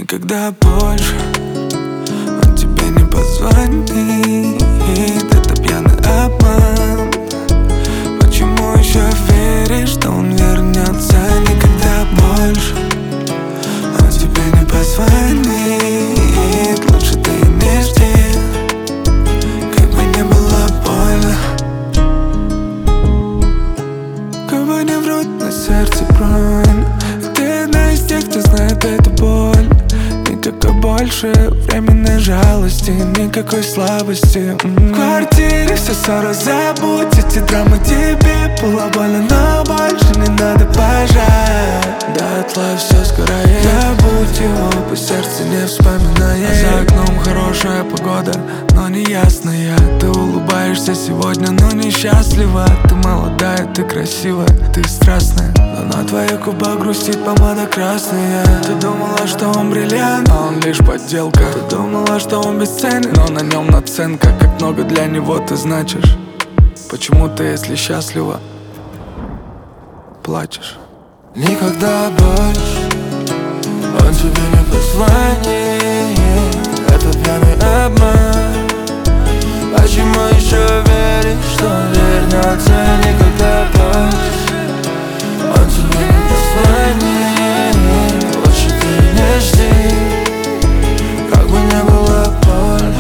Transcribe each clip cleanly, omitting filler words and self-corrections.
Никогда больше он тебе не позвонит. Это пьяный обман. Почему еще веришь, что он вернется? Никогда больше он тебе не позвонит. Лучше ты не жди, как бы не было больно. Губы не врут, на сердце бронь. Ты одна из тех, кто знает эту боль. Никакой больше временной жалости, никакой слабости. В квартире все ссоры забудь, эти драмы тебе было больно, но больше не надо пожать. Дотла все скорее, забудь его, пусть сердце не вспоминает. За окном хорошая погода, но не ясная. Ты улыбаешься сегодня, но несчастлива. Ты молодая, ты красивая, ты страстная, но на твоих губах грустит помада красная. Ты думала, что он бриллиант, а он лишь подделка. Ты думала, что он бесценен, но на нем наценка. Как много для него ты значишь. Почему ты, если счастлива, плачешь? Никогда больше он тебе не позвонит. Это пьяный обман. Почему еще веришь, что он вернется? Никогда больше он тебе не позвонит. Лучше ты не жди, как бы не было больно.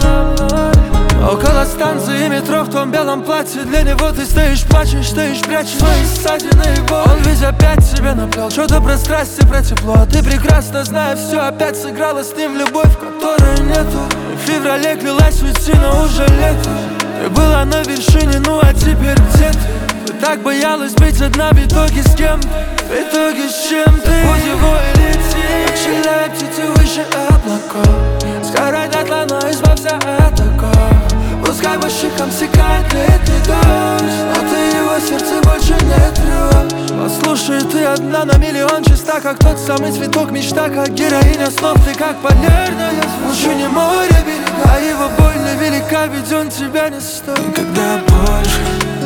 Около станции метро в твоем белом платье. Для него ты стоишь, плачешь, стоишь, прячешь свои ссадины его. Он ведь опять себе наплел что-то про страсти, про тепло. А ты прекрасно, зная все, опять сыграла с ним в любовь, которой нету. В феврале клялась уйти, но уже лето. Ты была на вершине, ну а теперь где ты? Ты так боялась быть одна, в итоге с кем? В итоге с чем ты? Будь его и лети, отчаляй птицы выше облаков. Сгорай дотла, но избавься от такого. Пускай по щекам стекает летний дождь, но ты его сердце больше не трешь. Послушай, ты одна на миллион, чиста, как тот самый цветок, мечта, как героиня снов. Ты как полярная звезда, не море берега, а его боль невелика, ведь он тебя не стоит. Никогда больше